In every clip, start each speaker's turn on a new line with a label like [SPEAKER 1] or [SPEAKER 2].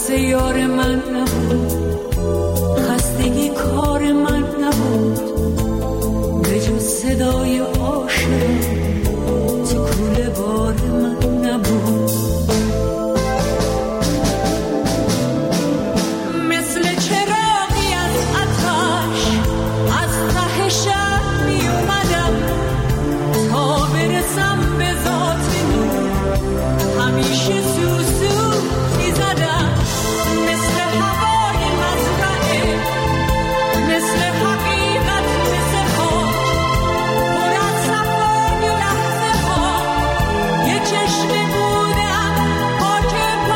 [SPEAKER 1] ترس یار من نبود، خستگی کار من نبود، به جز صدای عاشق تو کوله بار من نبود. مثل چراغی از آتش از ته شب می اومدم تا برسم به ذات نور، همیشه سوسو می زدم مثل هوای مزرعه، مثل حقیقت، مثل خاک پر از صفای لحظه ها، یه چشمه بودم پاک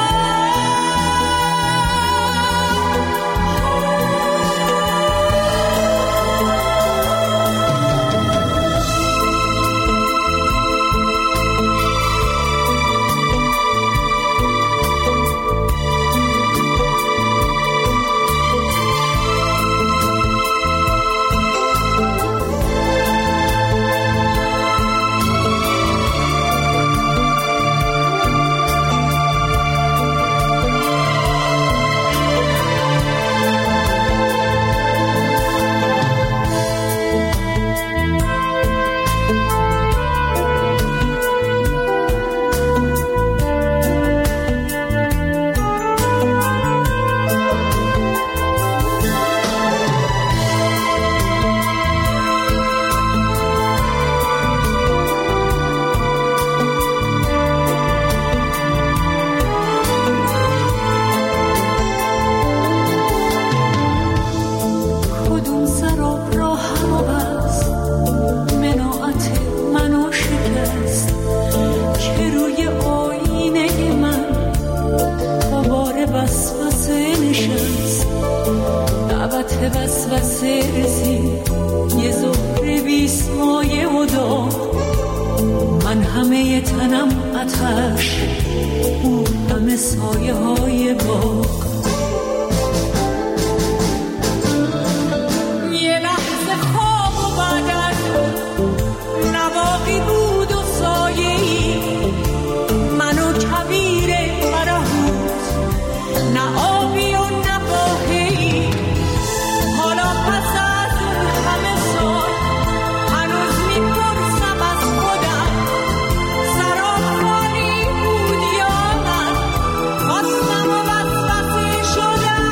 [SPEAKER 1] وسوسه رسید، یه زهر بی‌سایه و داغ، من همه تنم آتش، او همه سایه های باغ. یه لحظه خواب و بعد از نه باقی بود و سایه‌ای، منو کویر فرهود، نه آبی و نه باهی. حالا پس از اون همه سال هنوز میپرسم از خودم، سراب خالی بود یا من خواستم و وسوسه شدم.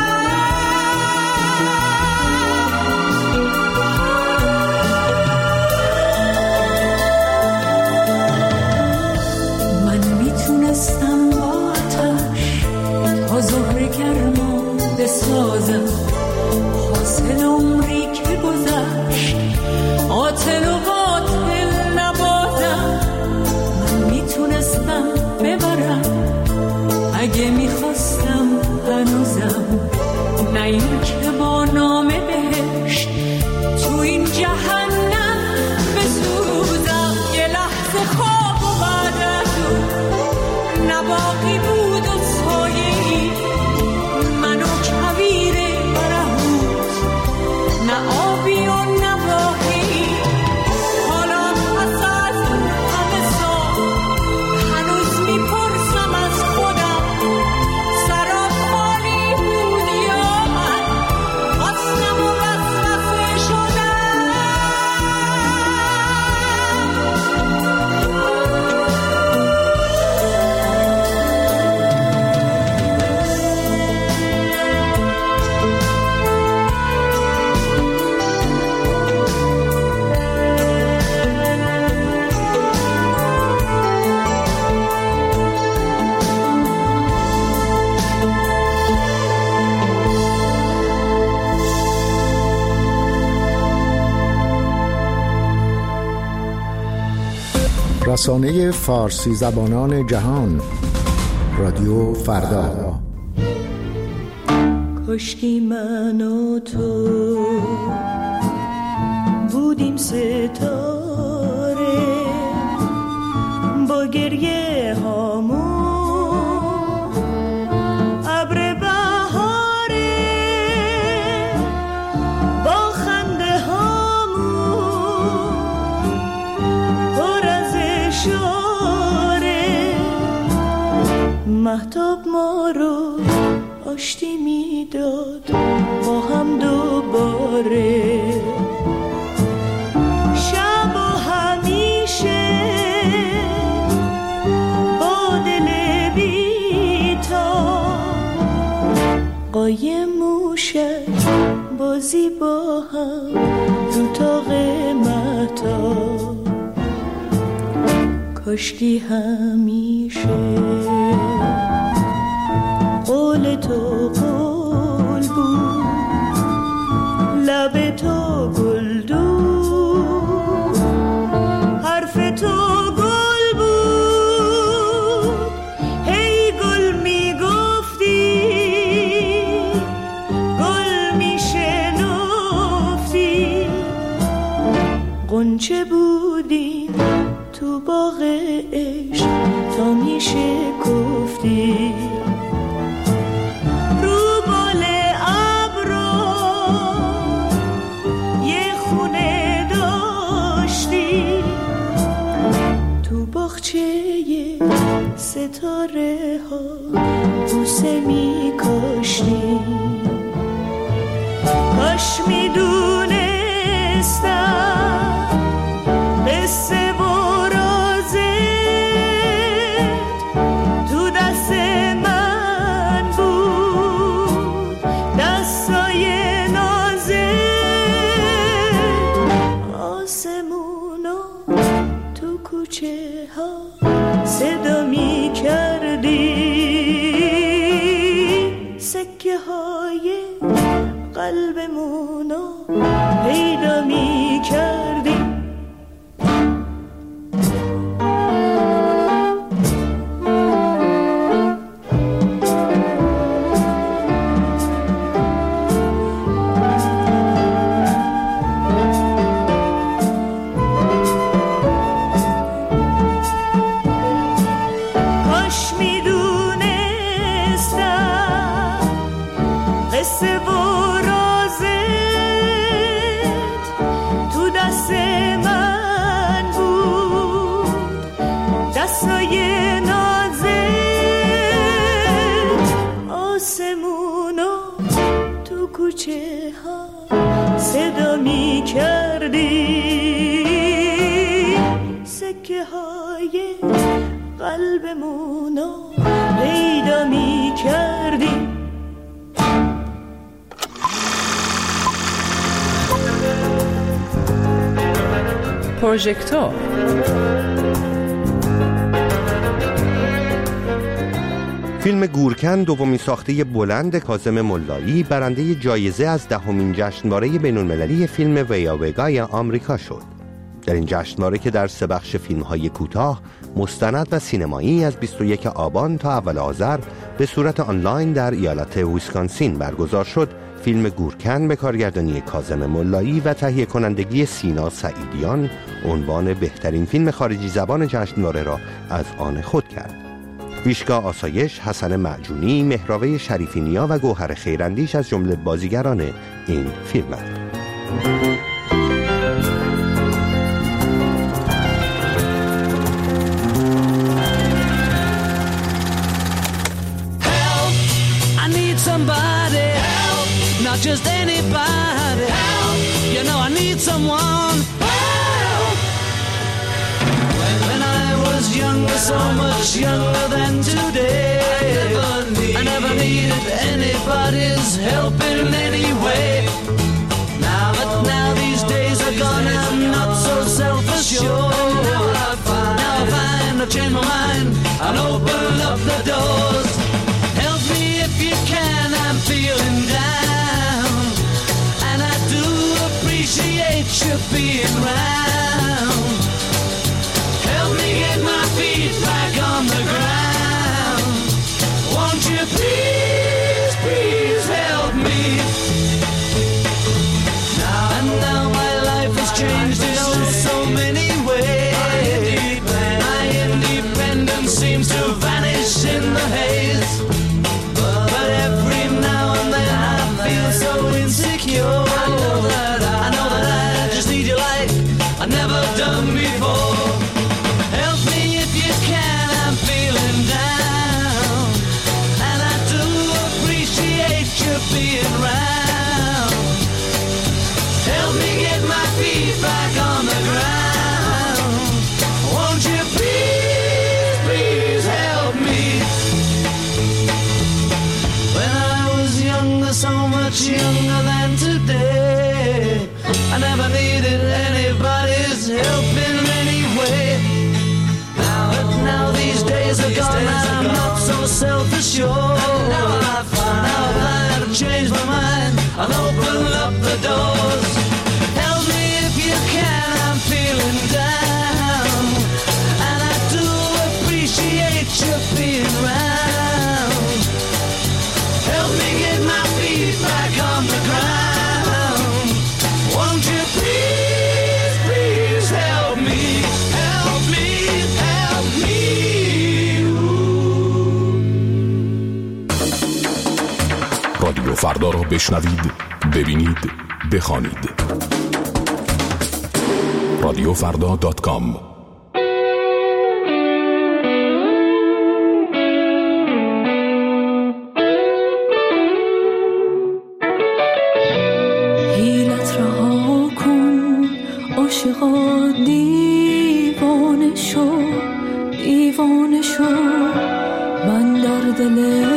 [SPEAKER 1] من میتونستم با آتش تا ظهر گرما بسازم، حاصل عمری که گذشت قاتل و قاتل نبازم. من میتونستم ببرم اگه میخواستم هنوزم، نه این که با نام بهشت تو این جهنم بسوزم. یه لحظه خواب و بعد از اون نباقی بود و سایه‌ای، منو کویر برهوت، نه آبی و نه باهی. حالا پس از همه سال هنوز میپرسم از خودم، سراب خالی بود یا من خواستم و وسوسه شدم.
[SPEAKER 2] رسانه فارسی زبانان جهان، رادیو فردا.
[SPEAKER 3] کاشکی من و تو بودیم ستاره، با گریه هامون ابر بهاره، با خنده هامون پر از اشاره، مهتاب ما رو آشتی میداد با هم دوباره. شب و همیشه با دل بی‌تا قایم موشک بازی با هم رو تاق مهتاب. کاشکی همیشه قول تو قول بود، لب تو گلدون، حرف تو گل بود. هی گل میگفتی، گل میشنفتی، غنچه بودیم تو باغ عشق تا میشکفتی. ستاره ها بوسه می کاشتی. کاش می دونستم قصه و رازت تو دست من بود، دستای نازت. آسمونا تو کوچه ها صدا می کردی، سکه های قلبمونو پیدا می کردی. صدا می کردی، سکه های قلبمونو پیدا می کردی.
[SPEAKER 4] پروژکتور
[SPEAKER 5] فیلم گورکن دومین ساخته بلند کاظم ملایی برنده جایزه از 10مین جشنواره بین‌المللی فیلم ویاوگای آمریکا شد. در این جشنواره که در 3 بخش فیلم‌های کوتاه، مستند و سینمایی از 21 آبان تا اول آذر به صورت آنلاین در ایالت ویسکانسین برگزار شد، فیلم گورکن به کارگردانی کاظم ملایی و تهیه کنندگی سینا سعیدیان عنوان بهترین فیلم خارجی زبان جشنواره را از آن خود کرد. ویشکا آسایش، حسن معجونی، مهراوه شریفی نیا و گوهر خیراندیش از جمله بازیگران این فیلمند.
[SPEAKER 6] Somebody help, not just anybody help. You know I need someone help. When I was younger, so much younger than today, I never needed anybody's help in any way. Now these days are gone, I'm not so self-assured. Now I find I've changed my mind, I'll open up the doors. Help me if you can, I'm feeling down, and I do appreciate you being round. Help me get my feet back on the ground. Won't you please, please help me? Now my life has changed in so many ways. My independence seems to vanish in the haze. But every now and then I feel so insecure. I know that I just need you like I've never done before. Help me if you can, I'm feeling down, and I do being round. Help me get my feet back on the ground. Won't you please, please help me? When I was younger, so much younger than today, I never needed anybody's help in any way. Now these days are gone and I'm not so self-assured. Now I've learned to change my mind and open up the doors. Help me if you can, I'm feeling down, and I do appreciate you being round. Help me get my feet back on the ground. Won't you please, please help me? Help me, help me.
[SPEAKER 4] رادیو فردا را بشنوید، ببینید، بخوانید. radiofrda.com.
[SPEAKER 1] حیلت رها کن عاشقا، دیوانه شو، دیوانه شو. من در دل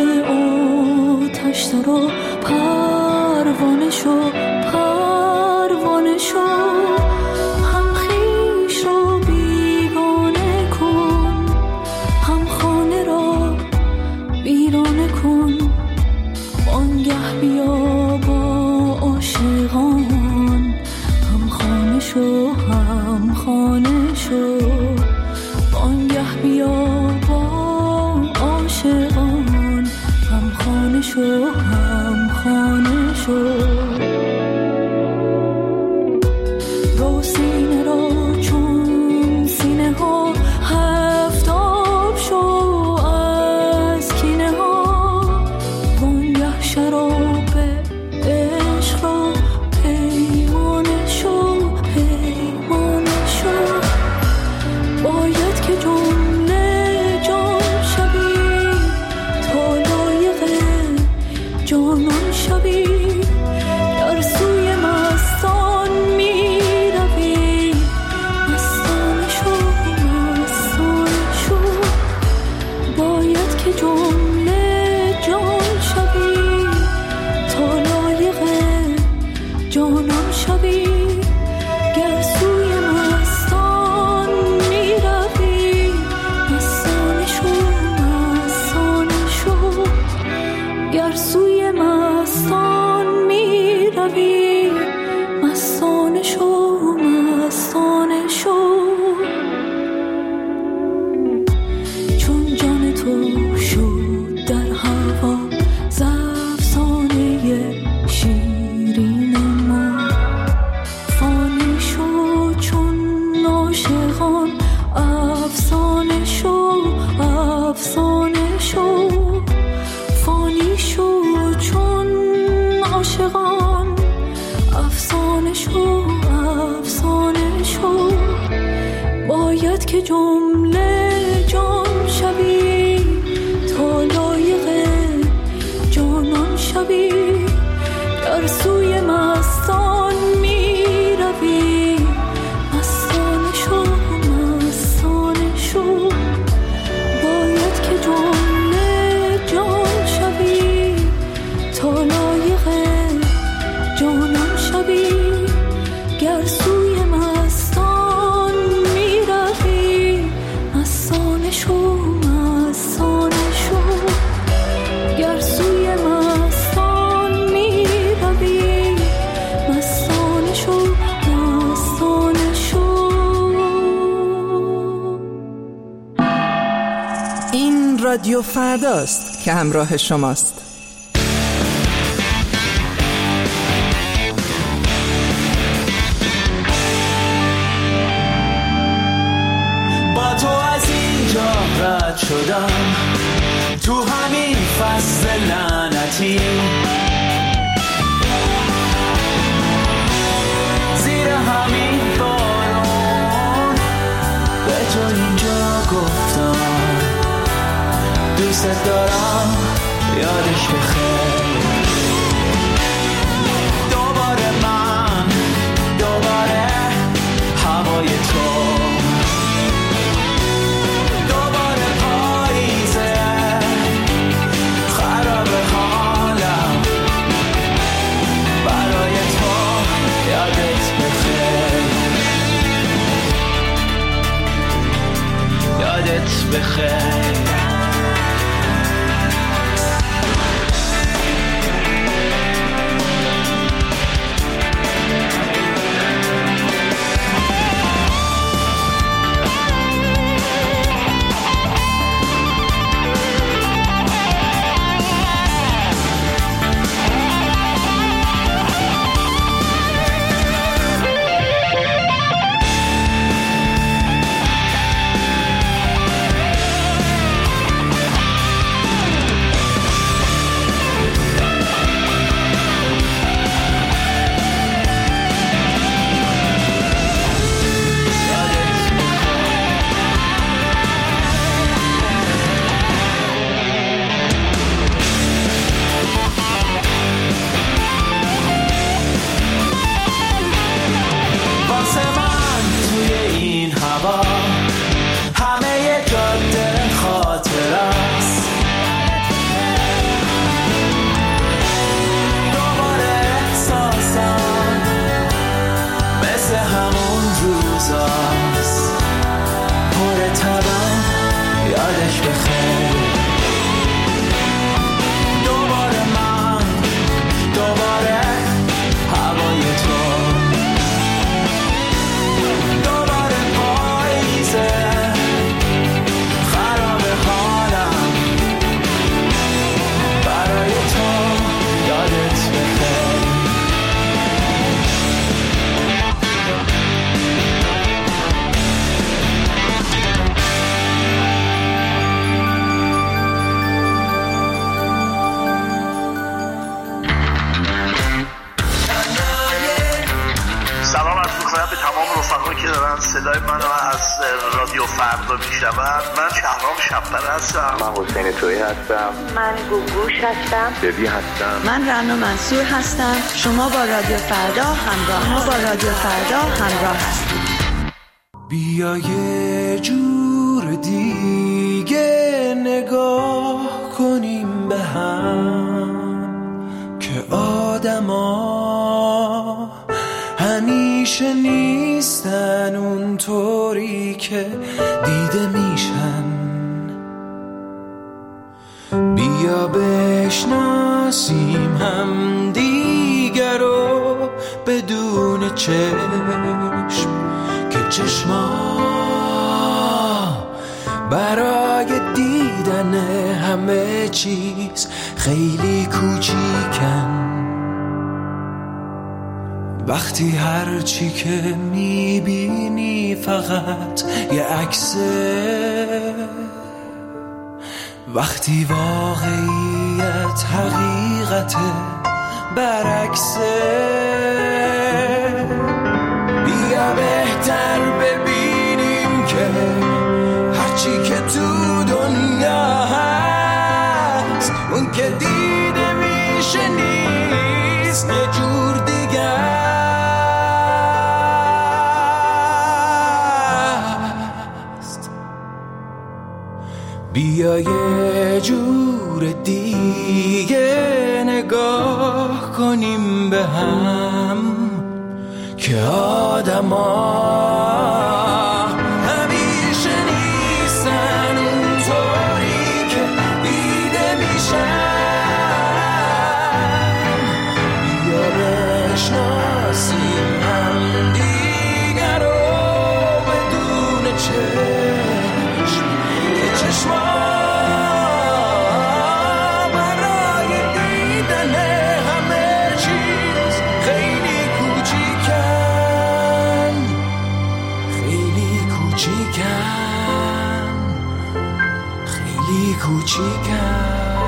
[SPEAKER 1] آتش درا پروانه شو، پروانه شو. هم خویش را بیگانه کن، هم خانه را ویرانه کن. آنگه بیا با عاشقان، هم خانه شو، هم خانه شو. آنگه بیا با عاشقان، هم خانه شو، هم خانه شو. رو سینه را چون سینه ها هفتاب شو از کینه ها. وانگه شراب عشق را پیمانه شو، پیمانه شو. باید که جمله جان شوی تا لایق جانان شوی. در سوی مستان می روی، مستانه شو، مستانه شو. باید که جمله جان شوی تا لایق جانان شوی. گر سوی مستان می روی، مستانه شو، مستانه شو. گر سوی مستان می روی، مستانه شو، مستانه شو. چون جان تو شد در هوا ز افسانه شیرین ما، فانی شو چون عاشقان، افسانه شو، افسانه شو. فانی شو چون عاشقان، افسانه شو، افسانه شو. باید که جمله جان شوی تا لایق جانان شوی. در سوی مستان می روی، مستانه شو، مستانه شو. باید که جمله جان شوی تا لایق جانان شوی. گر سوی مستان می روی، مستانه شو، مستانه شو. گر سوی مستان می روی، مستانه شو، مستانه شو.
[SPEAKER 7] این رادیو فرداست که همراه شماست.
[SPEAKER 6] با تو از اینجا رد شدم، تو همین فصل لعنتی، زیر همین بارون به تو اینجا گفتم دوست دارم، یادش بخیر.
[SPEAKER 8] صدای منو از رادیو فردا میشنوند. من شهرام شب‌پره هستم.
[SPEAKER 9] من حسین تویی هستم.
[SPEAKER 10] من گوگوش هستم.
[SPEAKER 9] ببی هستم.
[SPEAKER 11] من رنا منصور هستم. شما با رادیو فردا همراه هستید.
[SPEAKER 6] بیا یه جور دیگه نگاه کنیم به هم که آدما همیشه نیستن اونطوری که دیده میشن. بیا بشناسیم هم دیگر رو بدون چشم که چشما برای دیدن همه چیز خیلی کوچیکن. وقتی هر چی که میبینی فقط یه عکسه، وقتی واقعیت حقیقت برعکسه. بیا بهتر ببینیم که هرچی که تو دنیا هست اون که دیده میشه نیست، یه جور دیگه است. بیا یه جور دیگه نگاه کنیم به هم که آدما همیشه نیستن اونطوری که دیده میشن. بیا بشناسیم هم دیگر رو بدون چشم که چشما برای دیدن همه چیز خیلی کوچیکن، خیلی کوچیکن، خیلی کوچیکن.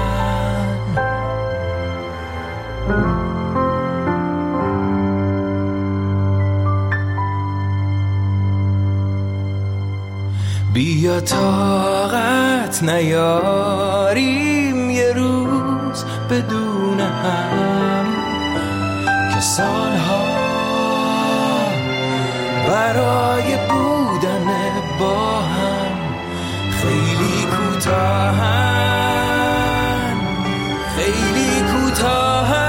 [SPEAKER 6] بیا طاقت نیاریم یه روز بدون هم که سالها برای بودن با هم خیلی کوتاهن، خیلی کوتاهن.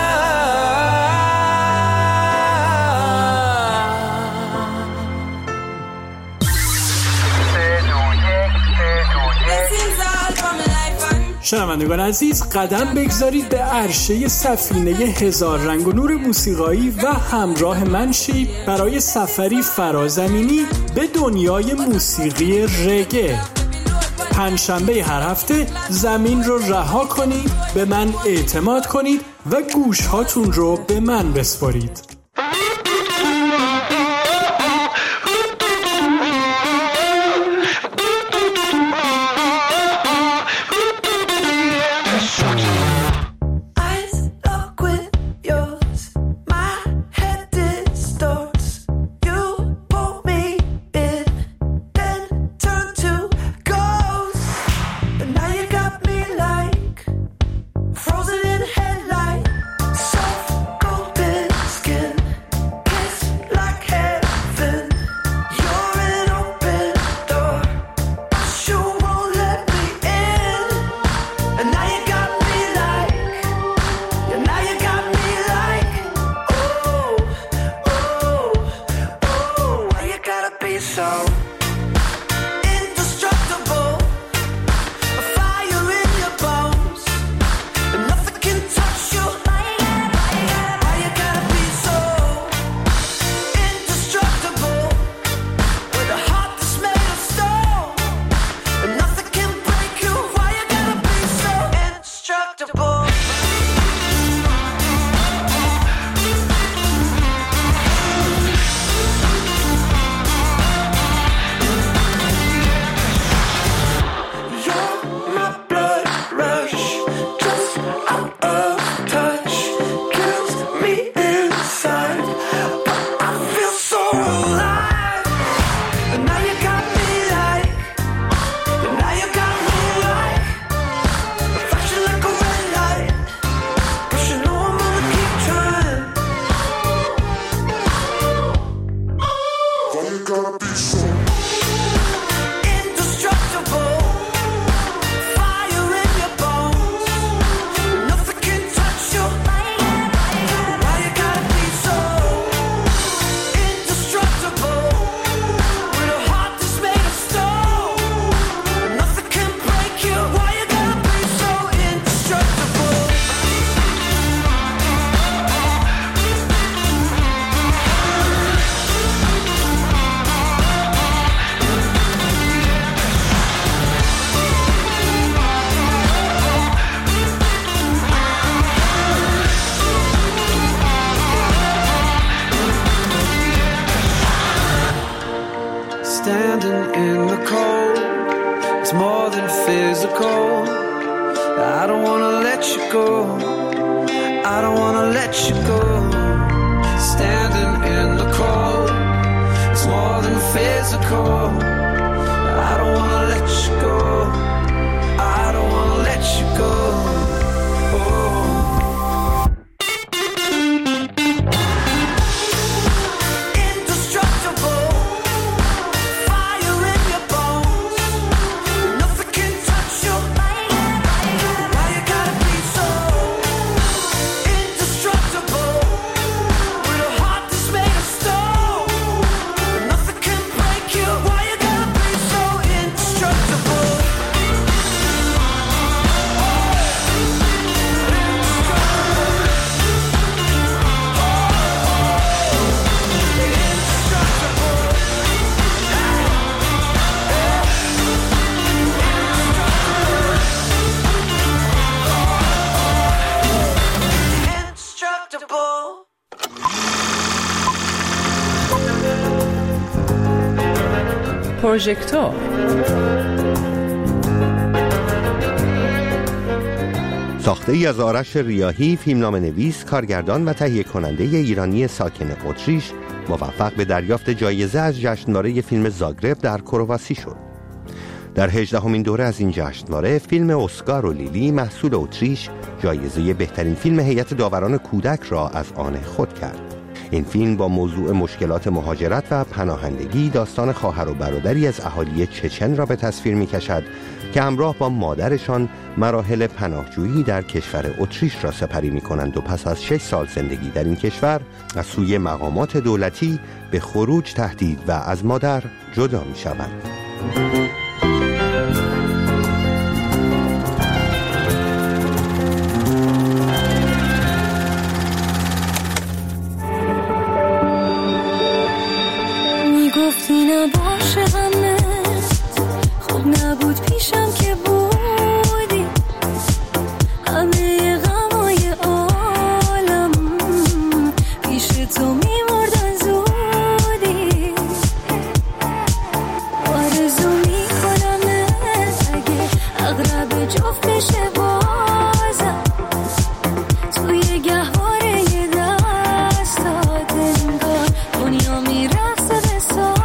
[SPEAKER 12] شنوندگان عزیز، قدم بگذارید به عرشه سفینه هزار رنگ و نور موسیقایی و همراه من شید برای سفری فرازمینی به دنیای موسیقی رگه. پنجشنبه هر هفته زمین رو رها کنید، به من اعتماد کنید و گوش هاتون رو به من بسپارید.
[SPEAKER 6] Frozen in headlight, soft golden skin. I don't wanna let you go. I don't wanna let you go. Standing in the cold, it's more than physical. I don't wanna let you go. I don't wanna let you go. Oh.
[SPEAKER 7] پروژکتور
[SPEAKER 5] ساخته ای از آرش ریاحی، فیلمنامه نویس، کارگردان و تهیه کننده ایرانی ساکن اتریش، موفق به دریافت جایزه از جشنواره فیلم زاگرب در کرواسی شد. در 18مین دوره از این جشنواره، فیلم اسکار و لیلی محصول اتریش جایزه بهترین فیلم هیئت داوران کودک را از آن خود کرد. این فیلم با موضوع مشکلات مهاجرت و پناهندگی داستان خواهر و برادری از اهالی چچن را به تصویر می‌کشد که همراه با مادرشان مراحل پناهجویی در کشور اتریش را سپری می‌کنند و پس از 6 سال زندگی در این کشور از سوی مقامات دولتی به خروج تهدید و از مادر جدا می‌شوند.
[SPEAKER 1] گفتی نباشه همه خوب نبود پیشم که بودی همه غمای عالم پیش تو میمردن زودی آرزو میکنم اگه اغرب جفت بشه بازم توی گهواره دستات انگار دنیا میرقصه به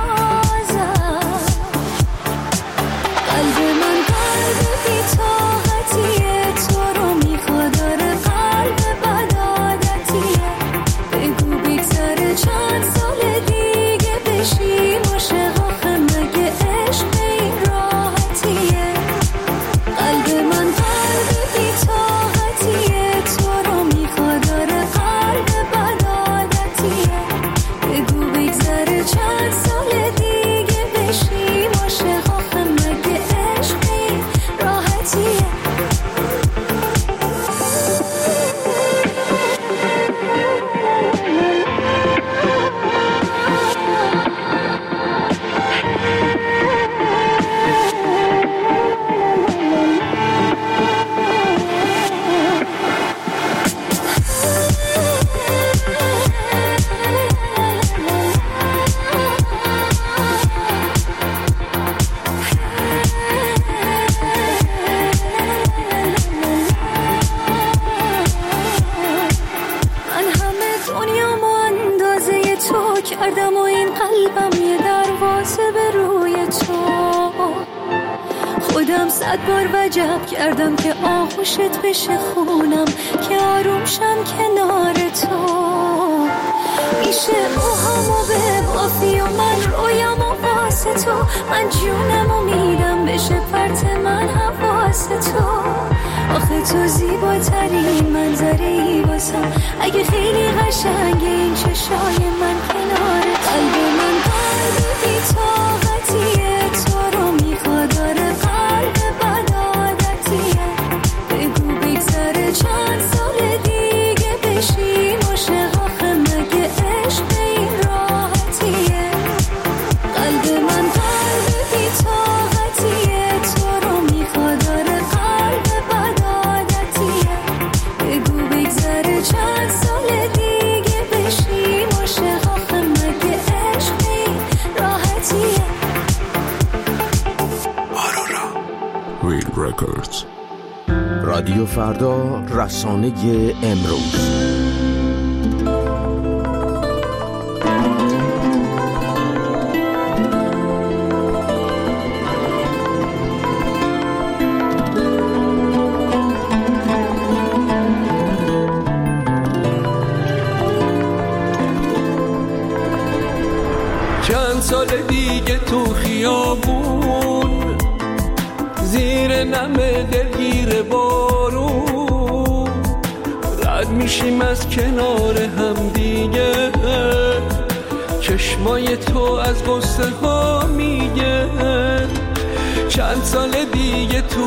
[SPEAKER 1] کردم و این قلبم یه دروازه به روی تو خودم 100 بار وجب کردم که آغوشت بشه خونم که آروم شم کنار تو میشه اوهامو به بافی و من رویم و واسه تو من جونم و میدم بشه پرت من حواس تو آخه تو زیباترین منظری واسم اگه خیلی قشنگه این چشای من کنار قلب من قلب بی طاقتیه تو رو میخواد آره قلب بد عادتیه بگو بگذره چند سال دیگه بشیم عاشق آخه مگه عشق این راحتیه قلب من قلب بی طاقتیه تو رو میخواد آره قلب بد عادتیه بگو بگذره چند سال دیگه بشیم عاشق آخه مگه عشق این راحتیه
[SPEAKER 2] رادیو فردا، رسانه امروز.
[SPEAKER 13] چند سال دیگه تو خیابون زیر نم دلگیر بارون رد میشیم از کنار هم دیگه، چشمای تو از غصه ها میگه. چند سال دیگه تو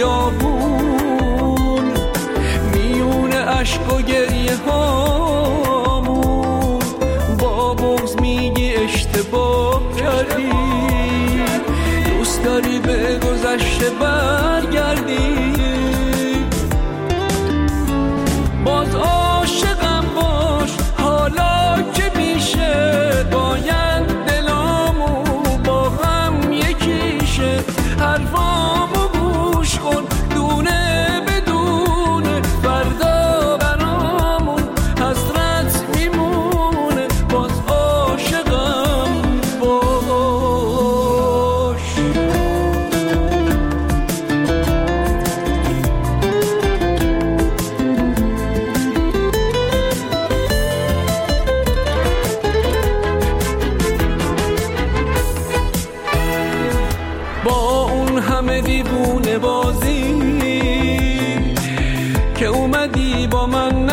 [SPEAKER 13] خیابون میونه عشق و گریه هامون با بغض میگی اشتباه کردی، دوست داری به گذشته برگردی. باز عاشقم باش حالا که میشه، باید دلامو با هم یکیشه. حرفامو گوش کن دونه بدونه، فردا برامون حسرت میمونه. باز عاشقم باش. با اون همه دیوونه بازی که اومدی با من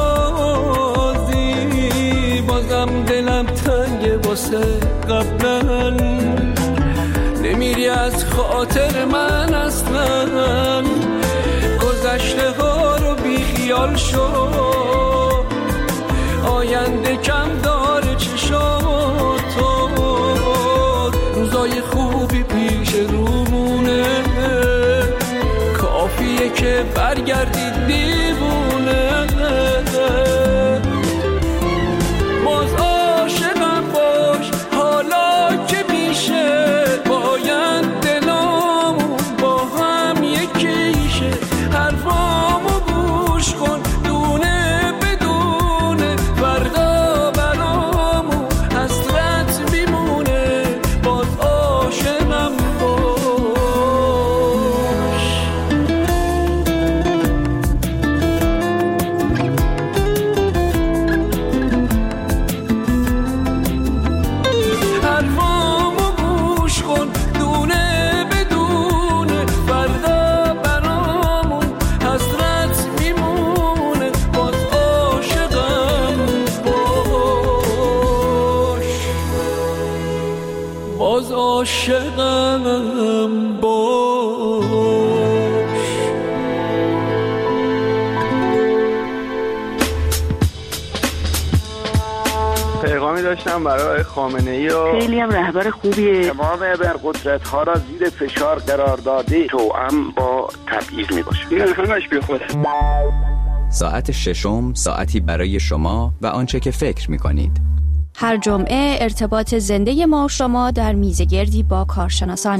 [SPEAKER 13] نسازی، بازم دلم تنگه واسه قبلا، نمیری از خاطر من اصلا. گذشته ها رو بی خیال شو، آینده کم داره چشاتو، روزای خوبی پیش رومونه، کافیه که برگردی دیوونه. باز عاشقم باش حالا که میشه، باید دلامون با هم یکیشه. حرفامو گوش کن دونه بدونه، فردا برامون حسرت میمونه. باز عاشقم باش. حرفامو گوش کن دونه بدونه، فردا برامون حسرت میمونه. باز عاشقم باش. باز عاشقم باش.
[SPEAKER 9] پیغامی داشتم برای خامنه‌ای و
[SPEAKER 10] خیلی هم رهبر خوبیه.
[SPEAKER 9] تمام ابرقدرت‌ها را زیر فشار قرار داده، توأم با تبعیض میباشه. این همش بی خوده.
[SPEAKER 14] ساعت ششم، ساعتی برای شما و آنچه که فکر می‌کنید.
[SPEAKER 15] هر جمعه ارتباط زنده ما و شما در میزگردی با کارشناسان.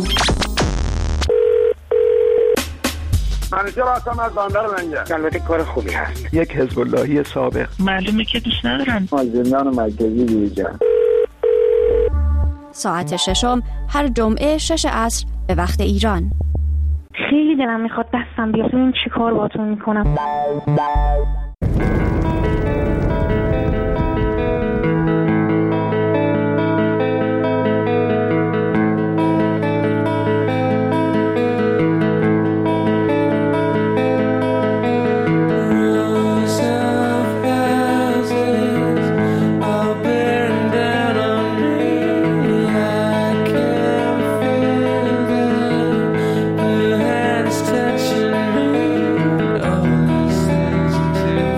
[SPEAKER 9] منیجر هستم از بندر منجر. البته کار خوبی هست. یک حزب اللهی سابق.
[SPEAKER 10] معلومه که دوست ندارن.
[SPEAKER 9] از زندان مرکزی بیرون.
[SPEAKER 15] ساعت ششم هر جمعه 6 عصر به وقت ایران.
[SPEAKER 10] خیلی دلم میخواد دستم بیاد، این چی کار باتون میکنم.
[SPEAKER 13] Touching me, all these things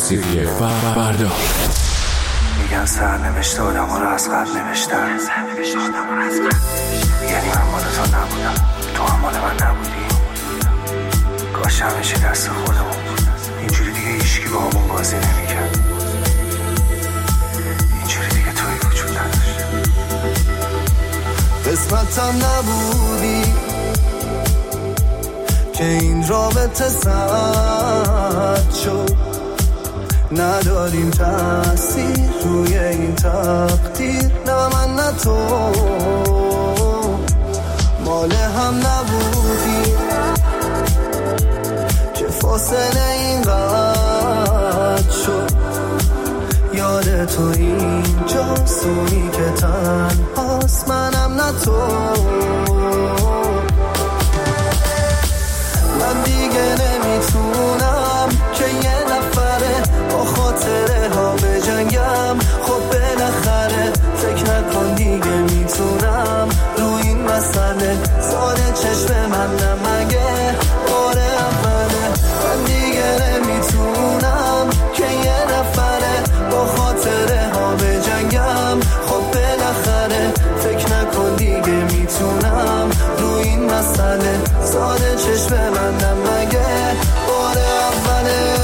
[SPEAKER 4] موسیقی فردا.
[SPEAKER 16] میگن سرنوشت آدم ها رو از قبل نوشتن، یعنی من مال تو نبودم، تو هم مال من نبودی. کاش همیشه دست خودمون بود، اینجوری دیگه هیچکی با همون بازی نمیکرد، اینجوری دیگه توی وجود نداشت.
[SPEAKER 17] قسمتم نبودی که این رابطه سد شد، نداریم تأثیر روی این تقدیر، نه من نه تو مال هم نبودی که فاصله این قد شد. یاد تو اینجا سونی که تنهاست، منم نه تو. من دیگه نمیتونم که یه نفره با خاطره ها بجنگم. خب بالاخره فکر نکن دیگه میتونم رو این مسئله ساده چشم من نمگه بار اوله. من دیگه نمیتونم که یه نفره با خاطره ها بجنگم. خب بالاخره فکر نکن دیگه میتونم رو این مسئله ساده چشم من نمگه بار اوله.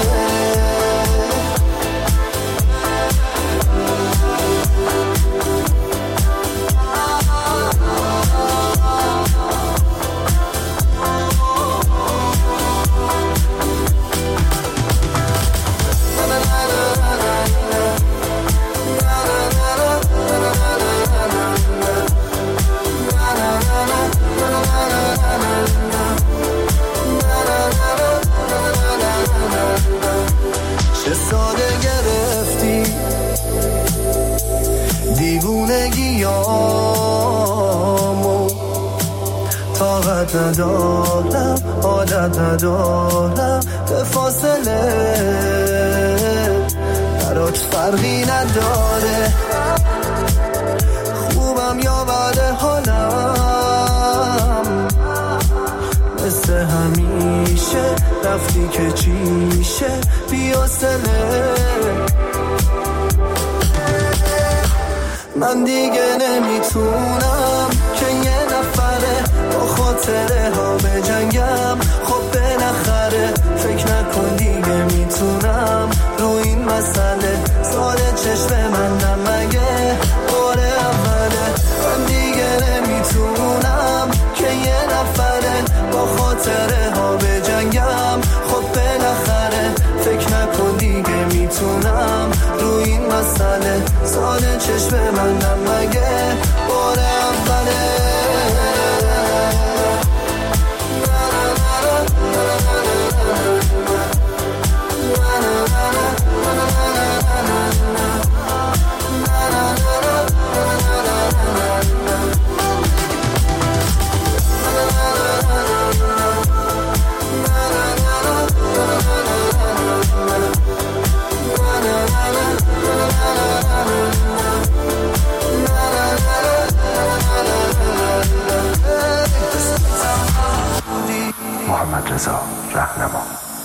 [SPEAKER 17] چه ساده گرفتی دیوونگیامو، طاقت ندارم عادت ندارم به فاصله، برات فرقی نداره خوبم یا بد حالم. مثل همیشه رفتی که چیشه بی‌حوصله. من دیگه نمیتونم که یه نفره با خاطره ها بجنگم. خب بالاخره فکر نکن دیگه میتونم رو این مسئله ساده چشم من نمگه بار اوله. من دیگه نمیتونم که یه نفره با خاطره ها بجنگم. خب بالاخره فکر نکن دیگه میتونم رو این مسئله ساده چشم من نمگه بار اوله.
[SPEAKER 16] محمد رضا رهنما.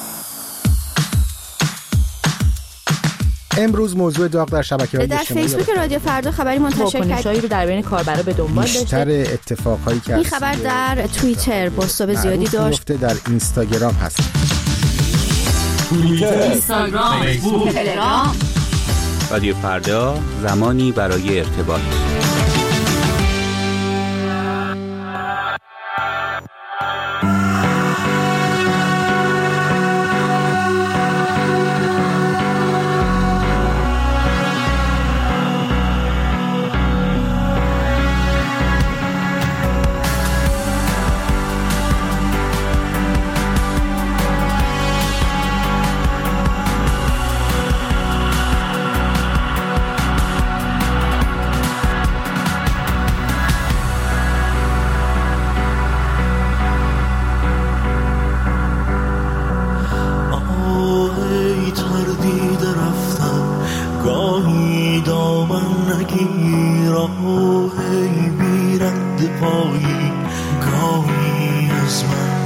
[SPEAKER 18] امروز موضوع داغ در شبکه‌های اجتماعی
[SPEAKER 15] در فیسبوک رادیو فردا خبری منتشر کرد.
[SPEAKER 19] واکنش‌هایی رو در بین کاربرا به دنبال داشته.
[SPEAKER 18] بیشتر اتفاقهایی که
[SPEAKER 15] این خبر در توییتر بازتاب زیادی داشت.
[SPEAKER 18] در اینستاگرام هست.
[SPEAKER 19] توییتر، اینستاگرام، فیسبوک، تلگرام.
[SPEAKER 20] رادیو فردا، زمانی برای ارتباط.
[SPEAKER 6] گاه ای بیرند پایی، گاهی از من